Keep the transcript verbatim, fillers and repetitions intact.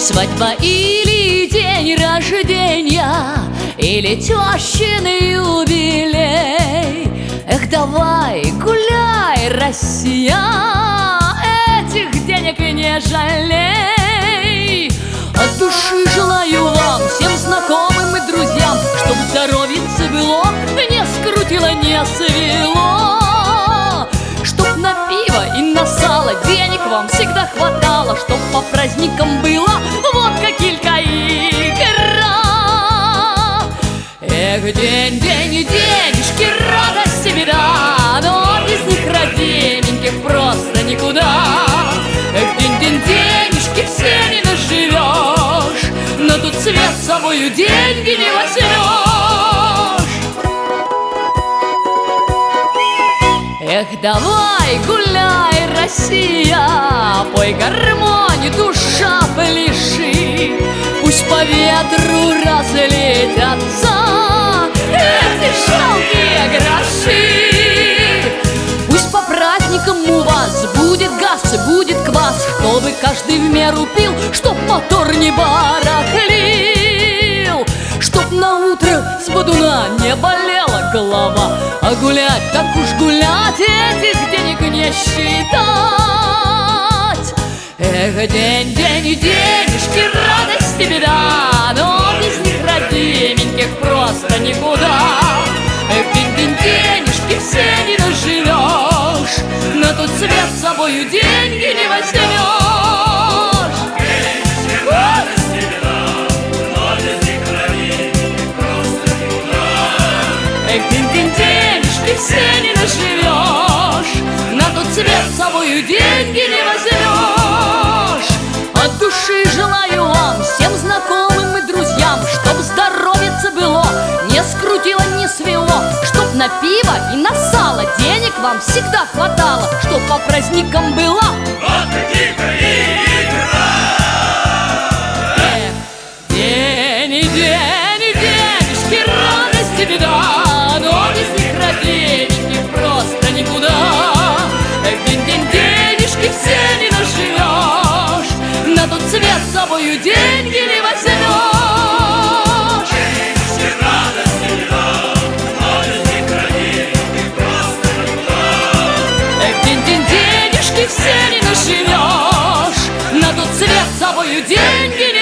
Свадьба или день рождения, или тещин юбилей. Эх, давай гуляй, Россия, этих денег не жалей. От души желаю вам, всем знакомым и друзьям, чтоб здоровьице было, не скрутило, не свело. Чтоб на пиво и на сало денег вам всегда хватало, чтоб по праздникам было водка, килька и икра. Эх, день, день, денежки, радость и беда, но без них, родименьких, просто никуда. Эх, день, день, денежки, все не наживешь, но тут свет с собою деньги не возьмешь. Эх, давай гуляй, Россия, пой гармонь, душа пляши. Пусть по ветру разлетятся эти жалкие гроши. Пусть по праздникам у вас будет газ, будет квас, чтобы каждый в меру пил, чтоб мотор не барахлил. Чтоб на утро с бодуна не болела голова, а гулять, так уж гулять, этих денег не считать. Эх, день, день, денежки, радость и беда, но без них, родименьких, просто никуда. Эх, день, день, денежки, все не наживешь, но тут свет с собою деньги не возьмешь. Эх, день, день, денежки, все не наживешь, на тот свет с собою деньги не возьмешь. От души желаю вам, всем знакомым и друзьям, чтоб здоровьице было, не скрутило, не свело, чтоб на пиво и на сало денег вам всегда хватало, чтоб по праздникам была водка, килька и икра. Эх, день и день, и денежки, радость и беда, но без них, родименьких, просто никуда. Эх, день, день, денежки, все не наживешь, на тот свет с собою деньги не возьмешь. Денежки, радость и беда, но без них, родименьких, просто никуда. Эх, день, день, денежки, все не наживешь, на тот свет с собою деньги не